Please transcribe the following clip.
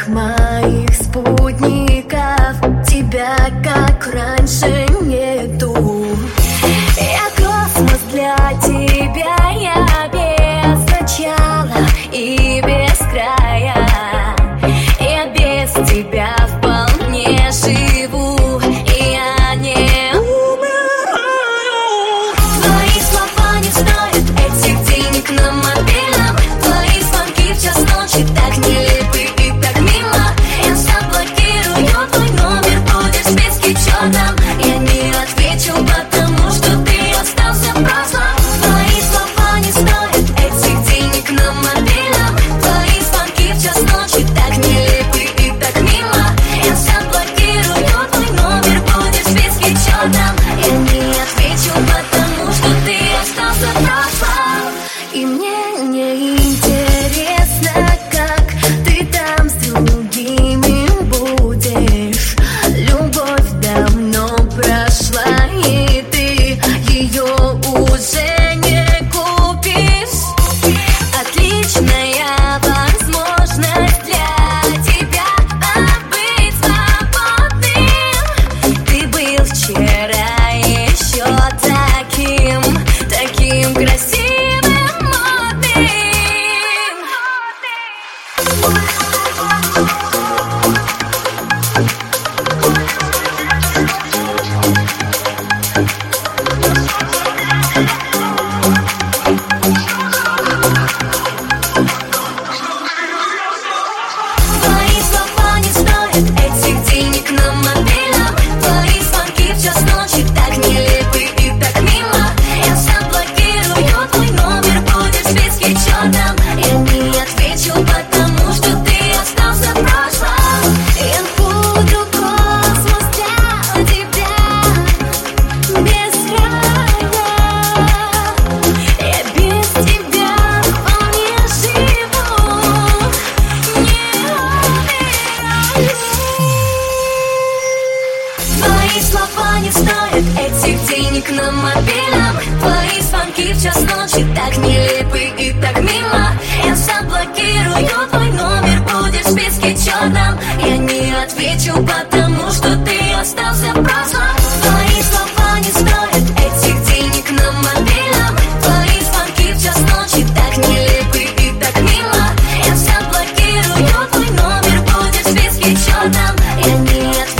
всех моих спутников тебя, как раньше, нету. Я космос для тебя, я без начала и без края. Я без тебя вполне живу, и я не умираю. Твои слова не стоят этих денег на мобильном. Твои звонки в час ночи так нелепы и так мило. Я заблокирую твой номер, будешь в списке черном. Я не отвечу, потому что ты остался в прошлом. Твои слова не стоят этих денег на мобильном. Твои звонки в час ночи так нелепы и так мило. Я заблокирую твой номер, будешь в списке черном. Я не отвечу, потому что ты остался в прошлом. И мне не интересно, как ты там с другими будешь. Любовь давно прошла, и ты ее уже не купишь. Отличная возможность для тебя побыть свободным. Ты был вчера еще таким красивым, модным. Твои слова не стоят этих денег на мобильном. Твои звонки в час ночи так нелепы и так мило. Я заблокирую твой номер, будешь в списке черном. Я не отвечу, потому что ты остался в прошлом. Я буду космос для тебя без края. Я без тебя вполне живу, не умираю. Твои слова не стоят этих денег на мобильном. Твои звонки в час ночи так нелепы и так мило. Я заблокирую твой номер, будешь в списке черном. Я не отвечу, потому что ты остался в прошлом. Твои слова не стоят этих денег на мобильном. Твои звонки в час ночи так нелепы и так мило. Я заблокирую твой номер, будешь в списке черном. Я не отвечу,